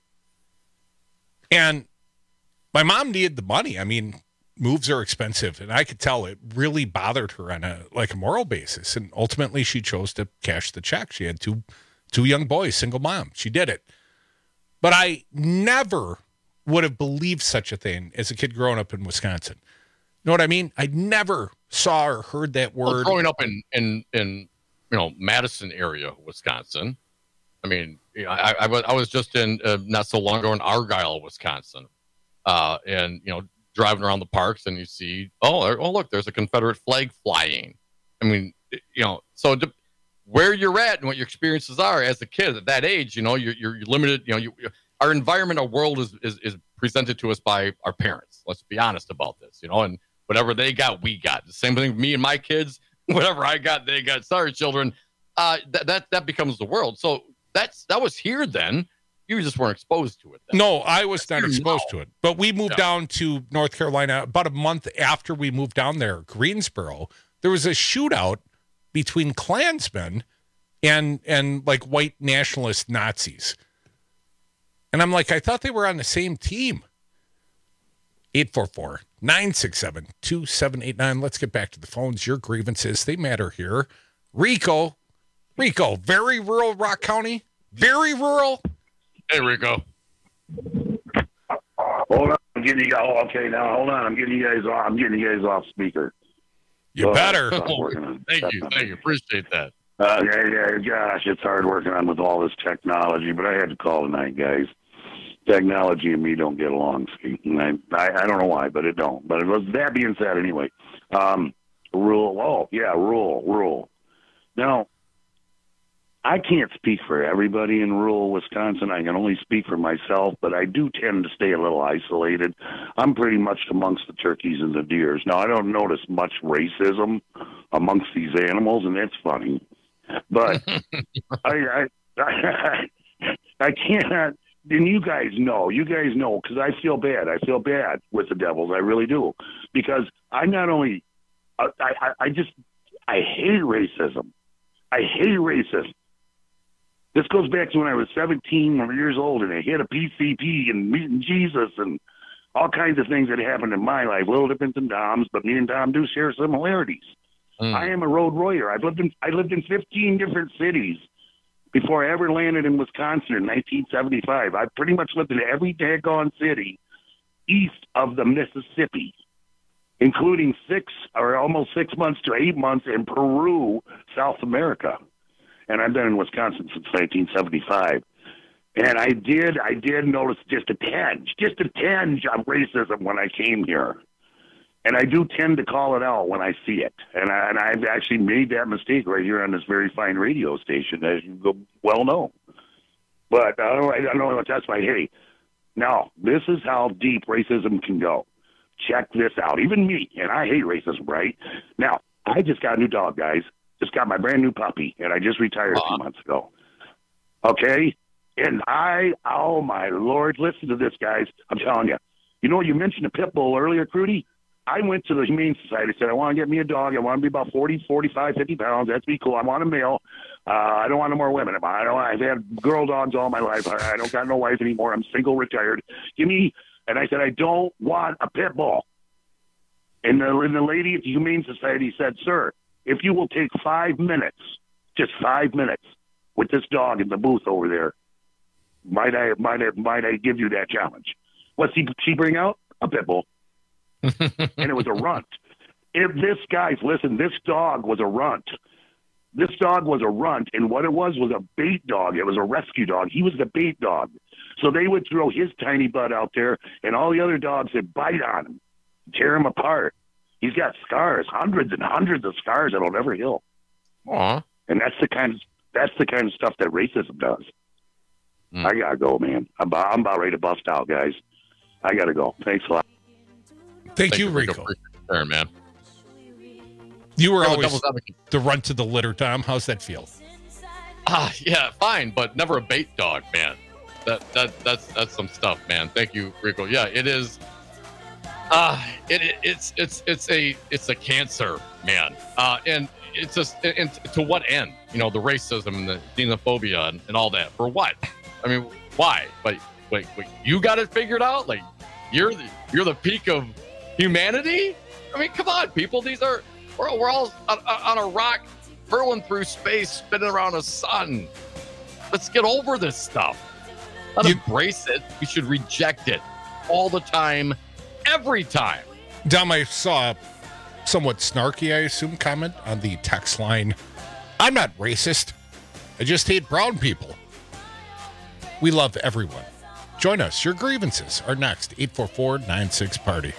And my mom needed the money. I mean, moves are expensive, and I could tell it really bothered her on a moral basis. And ultimately, she chose to cash the check. She had two young boys, single mom. She did it. But I never would have believed such a thing as a kid growing up in Wisconsin. You know what I mean? I never saw or heard that word. Well, growing up in Madison area, Wisconsin. I mean, I was just in not so long ago in Argyle, Wisconsin, and driving around the parks and you see, oh, look, there's a Confederate flag flying. I mean, so where you're at and what your experiences are as a kid at that age, you're limited. Our environment, our world is presented to us by our parents. Let's be honest about this, and whatever they got, we got. The same thing with me and my kids. Whatever I got, they got. Sorry, children. That becomes the world. So that was here then. You just weren't exposed to it then. No, I was not exposed to it. But we moved down to North Carolina about a month after we moved down there, Greensboro. There was a shootout between Klansmen and like white nationalist Nazis. And I'm like, I thought they were on the same team. 844-967-2789. Let's get back to the phones. Your grievances, they matter here. Rico, very rural Rock County. Very rural. Hey, Rico. Hold on, I'm getting you guys. Okay, now hold on. I'm getting you guys off speaker. You better. Thank you. Appreciate that. Yeah. Gosh, it's hard working on with all this technology, but I had to call tonight, guys. Technology and me don't get along. See, and I don't know why, but it don't. But it was, that being said, anyway, rule. Oh yeah, rule. Now, I can't speak for everybody in rural Wisconsin. I can only speak for myself, but I do tend to stay a little isolated. I'm pretty much amongst the turkeys and the deers. Now, I don't notice much racism amongst these animals, and that's funny. But I can't. And you guys know, because I feel bad. I feel bad with the Devils. I really do, because I not only, I hate racism. I hate racism. This goes back to when I was 17 years old and I hit a PCP and meeting Jesus and all kinds of things that happened in my life. A little different than Dom's, but me and Dom do share similarities. I am a road warrior. I lived in 15 different cities before I ever landed in Wisconsin in 1975. I pretty much lived in every daggone city east of the Mississippi, including almost 6 months to 8 months in Peru, South America. And I've been in Wisconsin since 1975. And I did notice just a tinge of racism when I came here. And I do tend to call it out when I see it. And I've actually made that mistake right here on this very fine radio station, as you well know. But I don't know if that's my hey. Now, this is how deep racism can go. Check this out. Even me, and I hate racism, right? Now, I just got a new dog, guys. Just got my brand new puppy, and I just retired a few months ago. Okay? And oh my Lord, listen to this, guys. I'm telling you. You know, you mentioned a pit bull earlier, Crudy. I went to the Humane Society, said, I want to get me a dog. I want to be about 40, 45, 50 pounds. That's be cool. I want a male. I don't want no more women. I've had girl dogs all my life. I don't got no wife anymore. I'm single, retired. And I said, I don't want a pit bull. And the lady at the Humane Society said, sir, if you will take 5 minutes, just 5 minutes, with this dog in the booth over there, might I give you that challenge? What's she bring out? A pit bull. And it was a runt. If this dog was a runt. This dog was a runt, and what it was a bait dog. It was a rescue dog. He was the bait dog. So they would throw his tiny butt out there, and all the other dogs would bite on him, tear him apart. He's got scars, hundreds and hundreds of scars that'll never heal. Aww. And that's the kind of stuff that racism does. I gotta go, man. I'm about ready to bust out, guys. I gotta go. Thanks a lot. Thank you, Rico. There, man. You were always the runt to the litter, Tom. How's that feel? Yeah, fine, but never a bait dog, man. That's some stuff, man. Thank you, Rico. Yeah, it is. It's a cancer, man. And it's just, and to what end? You know, the racism and the xenophobia and all that. For what? I mean, why? But wait, you got it figured out? Like, you're the peak of humanity? I mean, come on, people. We're all on a rock hurling through space, spinning around a sun. Let's get over this stuff. Not embrace it. We should reject it all the time, every time. Dom, I saw a somewhat snarky, I assume, comment on the text line. I'm not racist. I just hate brown people. We love everyone. Join us. Your grievances are next. 844-96-PARTY.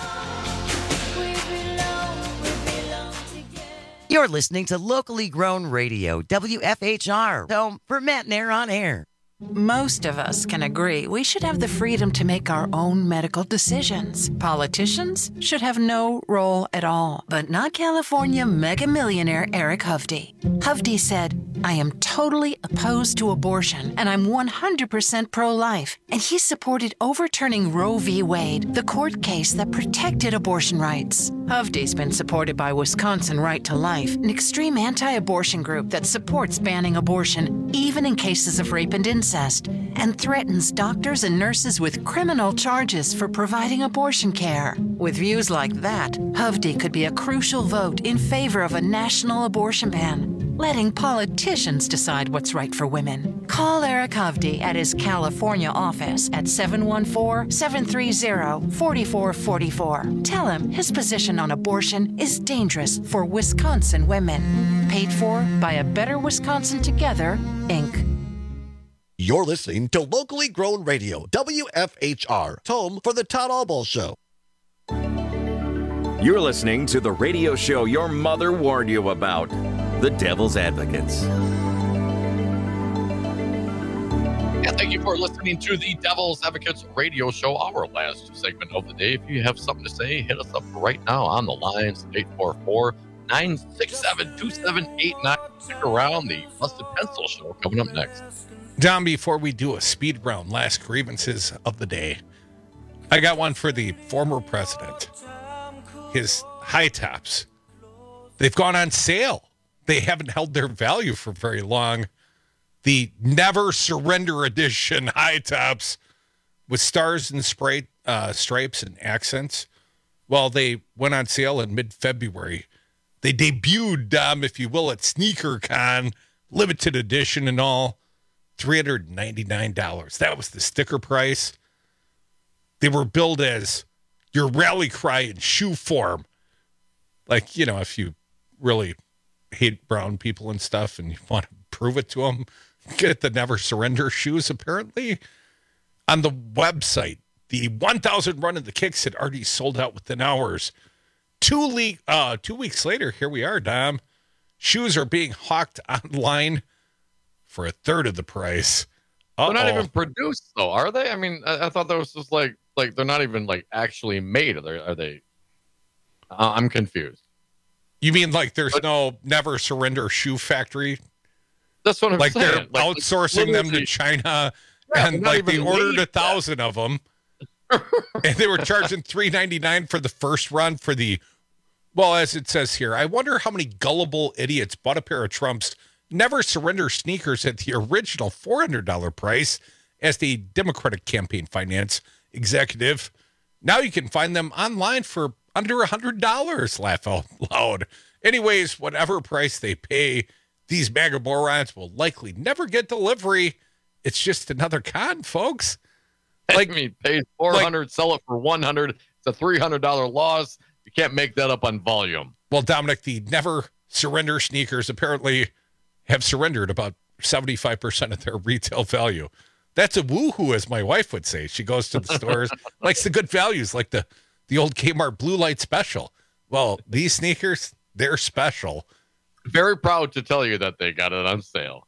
You're listening to locally grown radio, WFHR, home for Matt Nair on Air. Most of us can agree we should have the freedom to make our own medical decisions. Politicians should have no role at all, but not California mega millionaire Eric Hovde. Hovde said, "I am totally opposed to abortion, and I'm 100% pro-life." And he supported overturning Roe v. Wade, the court case that protected abortion rights. Hovde's been supported by Wisconsin Right to Life, an extreme anti-abortion group that supports banning abortion, even in cases of rape and incest, and threatens doctors and nurses with criminal charges for providing abortion care. With views like that, Hovde could be a crucial vote in favor of a national abortion ban, letting politicians decide what's right for women. Call Eric Hovde at his California office at 714-730-4444. Tell him his position on abortion is dangerous for Wisconsin women. Paid for by A Better Wisconsin Together, Inc. You're listening to locally grown radio, WFHR, home for the Todd Albaugh Show. You're listening to the radio show your mother warned you about, The Devil's Advocates. Yeah, thank you for listening to the Devil's Advocates radio show, our last segment of the day. If you have something to say, hit us up right now on the lines, 844-967-2789. Stick around, the Busted Pencil Show coming up next. Don, before we do a speed round, last grievances of the day, I got one for the former president. His high tops, they've gone on sale. They haven't held their value for very long. The Never Surrender edition high tops with stars and stripes and accents. Well, they went on sale in mid-February. They debuted, if you will, at SneakerCon, limited edition and all. $399. That was the sticker price. They were billed as your rally cry in shoe form. Like, you know, if you really hate brown people and stuff and you want to prove it to them, get the Never Surrender shoes, apparently. On the website, the 1,000 run of the kicks had already sold out within hours. 2 weeks later, here we are, Dom. Shoes are being hawked online for a third of the price. They're not even produced, though, are they? I mean, I thought that was just like they're not even like actually made. Are they? I'm confused. You mean like there's no Never Surrender shoe factory? That's what I'm saying. They're outsourcing them to China, and like they ordered 1,000 of them, and they were charging $399 for the first run for the. Well, as it says here, I wonder how many gullible idiots bought a pair of Trump's Never Surrender sneakers at the original $400 price as the Democratic campaign finance executive. Now you can find them online for under $100. Laugh out loud. Anyways, whatever price they pay, these MAGA morons will likely never get delivery. It's just another con, folks. Like, I mean, pay $400, sell it for $100. It's a $300 loss. You can't make that up on volume. Well, Dominic, the Never Surrender sneakers apparently have surrendered about 75% of their retail value. That's a woohoo, as my wife would say. She goes to the stores, likes the good values, like the old Kmart Blue Light Special. Well, these sneakers, they're special. Very proud to tell you that they got it on sale.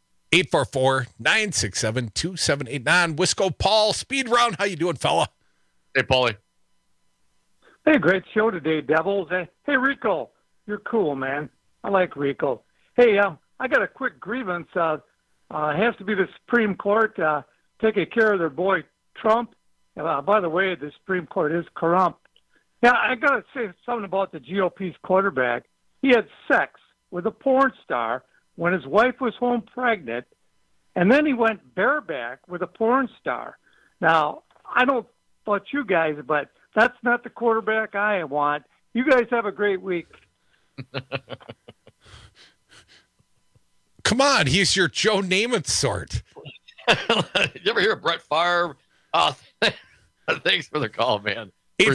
844-967-2789. Wisco Paul, Speed Round. How you doing, fella? Hey, Paulie. Hey, great show today, Devils. Hey, Rico, you're cool, man. I like Rico. Hey, I got a quick grievance. It has to be the Supreme Court taking care of their boy Trump. By the way, the Supreme Court is corrupt. Yeah, I got to say something about the GOP's quarterback. He had sex with a porn star when his wife was home pregnant, and then he went bareback with a porn star. Now, I don't know about you guys, but that's not the quarterback I want. You guys have a great week. Come on, he's your Joe Namath sort. You ever hear of Brett Favre? Thanks for the call, man.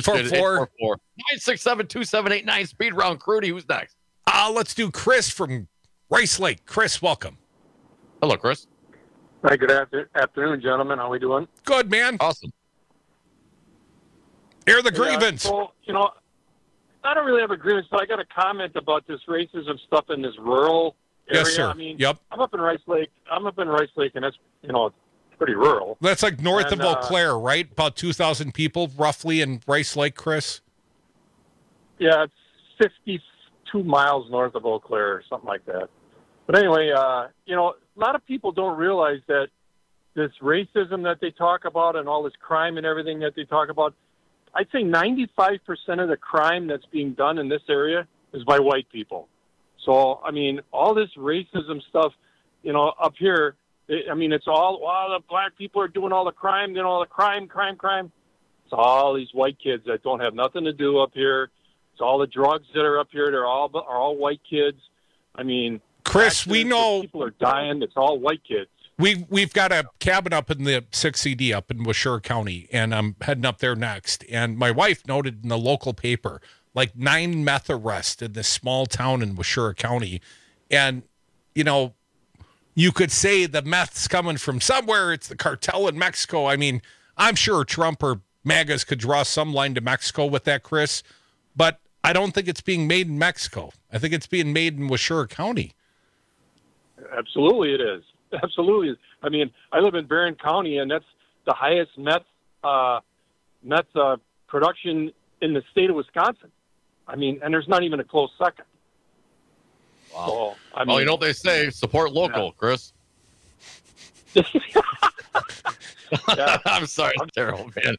844-967-2789. Speed Round Crudy. Who's next? Let's do Chris from Rice Lake. Chris, welcome. Hello, Chris. Hi, good afternoon, gentlemen. How are we doing? Good, man. Awesome. Air the grievance. So, I don't really have a grievance, but I got a comment about this racism stuff in this rural area. Yes, sir. I mean, yep. I'm up in Rice Lake, and that's, pretty rural. That's like north of Eau Claire, right? About 2,000 people roughly in Rice Lake, Chris? Yeah, it's 52 miles north of Eau Claire or something like that. But anyway, a lot of people don't realize that this racism that they talk about and all this crime and everything that they talk about, I'd say 95% of the crime that's being done in this area is by white people. So, I mean, all this racism stuff, up here, it's all, the black people are doing all the crime, all the crime. It's all these white kids that don't have nothing to do up here. It's all the drugs that are up here. Are all white kids. I mean, Chris, we know people are dying. It's all white kids. We've got a cabin up in the 6 CD up in Washur County, and I'm heading up there next. And my wife noted in the local paper, like 9 meth arrests in this small town in Washur County. And, you could say the meth's coming from somewhere. It's the cartel in Mexico. I mean, I'm sure Trump or MAGAs could draw some line to Mexico with that, Chris. But I don't think it's being made in Mexico. I think it's being made in Washur County. Absolutely it is. Absolutely. I mean, I live in Barron County, and that's the highest meth production in the state of Wisconsin. I mean, and there's not even a close second. Wow. So, you know what they say? Support local, Chris. I'm sorry. I'm terrible, man.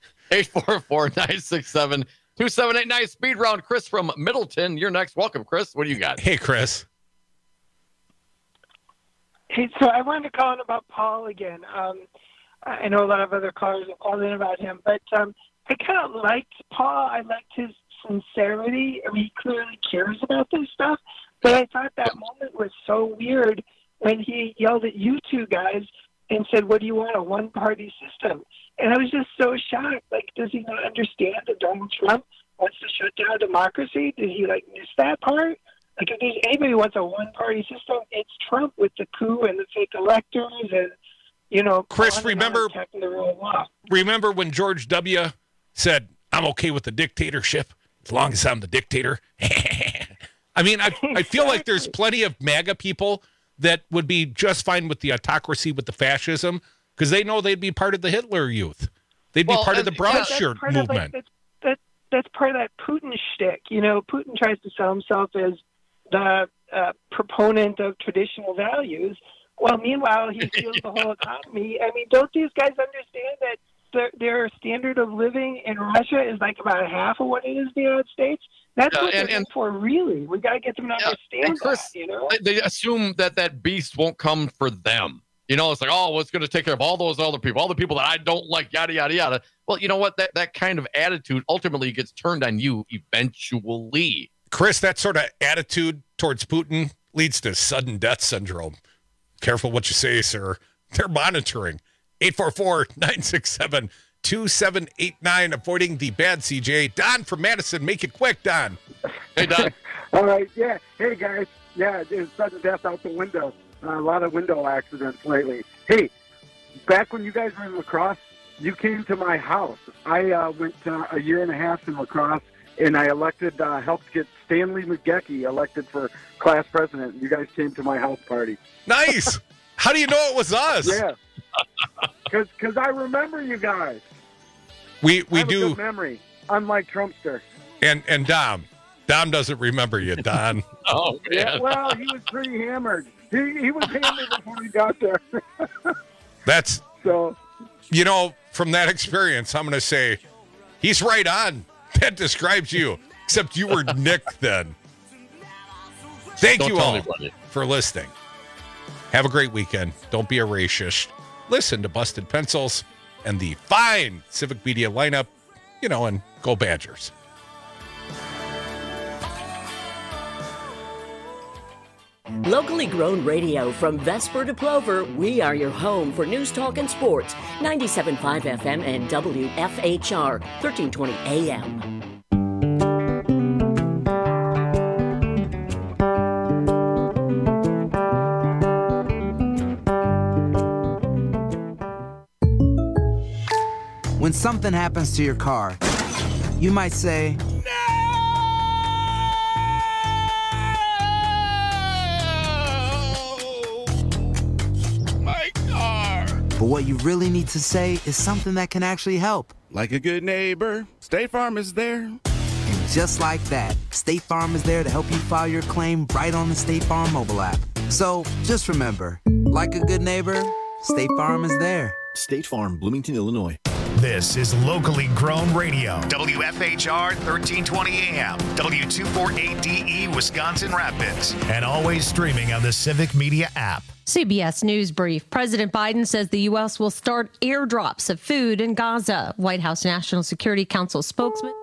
844-967-2789. Nice speed round. Chris from Middleton. You're next. Welcome, Chris. What do you got? Hey, Chris. Hey, so I wanted to call in about Paul again. I know a lot of other callers have called in about him, but I kind of liked Paul. I liked his sincerity. I mean, he clearly cares about this stuff, but I thought that moment was so weird when he yelled at you two guys and said, "What do you want, a one-party system?" And I was just so shocked. Like, does he not understand that Donald Trump wants to shut down democracy? Did he, miss that part? Like, if there's anybody who wants a one-party system, it's Trump with the coup and the fake electors and, Chris, remember the real law. Remember when George W. said, "I'm okay with the dictatorship as long as I'm the dictator"? I mean, I feel like there's plenty of MAGA people that would be just fine with the autocracy, with the fascism, because they know they'd be part of the Hitler Youth. They'd be part of the brown shirt movement. That's part of that Putin shtick. Putin tries to sell himself as the proponent of traditional values. Well, meanwhile, he steals the whole economy. I mean, don't these guys understand that their standard of living in Russia is like about half of what it is in the United States? That's what they're in for, really. We got to get them to understand Chris, that, They assume that beast won't come for them. It's like, oh, well, it's going to take care of all those other people, all the people that I don't like, yada, yada, yada. Well, you know what? That kind of attitude ultimately gets turned on you eventually. Chris, that sort of attitude towards Putin leads to sudden death syndrome. Careful what you say, sir. They're monitoring. 844-967-2789, avoiding the bad CJ. Don from Madison, make it quick, Don. Hey, Don. All right, yeah. Hey, guys. Yeah, there's sudden death out the window. A lot of window accidents lately. Hey, back when you guys were in lacrosse, you came to my house. I went a year and a half in lacrosse, and I helped get Stanley McGecky elected for class president. You guys came to my house party. Nice. How do you know it was us? Yeah. Because I remember you guys. We I have do. A good memory, unlike Trumpster. And Dom doesn't remember you, Don. Oh, man. Yeah, well, he was pretty hammered. He was hammered before he got there. That's so. From that experience, I'm going to say he's right on. That describes you, except you were Nick then. Thank you all for listening. Have a great weekend. Don't be a racist. Listen to Busted Pencils and the fine Civic Media lineup, and go Badgers. Locally grown radio from Vesper to Plover, we are your home for news, talk, and sports. 97.5 FM and WFHR, 1320 AM. When something happens to your car, you might say, But what you really need to say is something that can actually help. Like a good neighbor, State Farm is there. And just like that, State Farm is there to help you file your claim right on the State Farm mobile app. So just remember, like a good neighbor, State Farm is there. State Farm, Bloomington, Illinois. This is locally grown radio. WFHR 1320 AM, W248DE, Wisconsin Rapids. And always streaming on the Civic Media app. CBS News Brief. President Biden says the U.S. will start airdrops of food in Gaza. White House National Security Council spokesman